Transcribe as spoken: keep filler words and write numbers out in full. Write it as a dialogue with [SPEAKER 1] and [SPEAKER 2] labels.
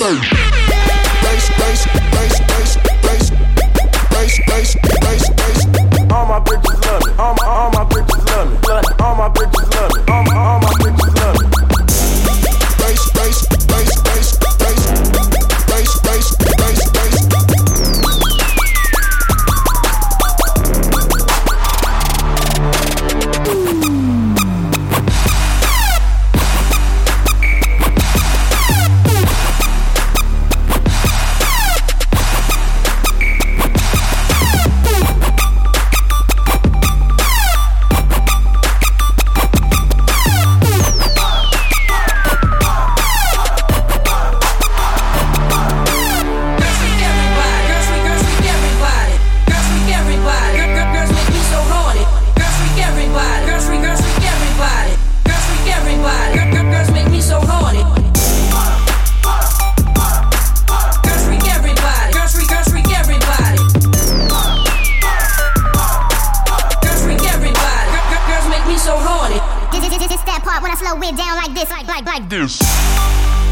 [SPEAKER 1] say. Bass, bass, bass, bass, bass, bass, bass, bass, bass. All my bitches love me. All my, all my bitches love me. All my bitches love me. All my, all my bitches love me. Bass, bass, bass, bass, bass, bass, bass, bass, bass.
[SPEAKER 2] When I slow it down like this, like, like, like this.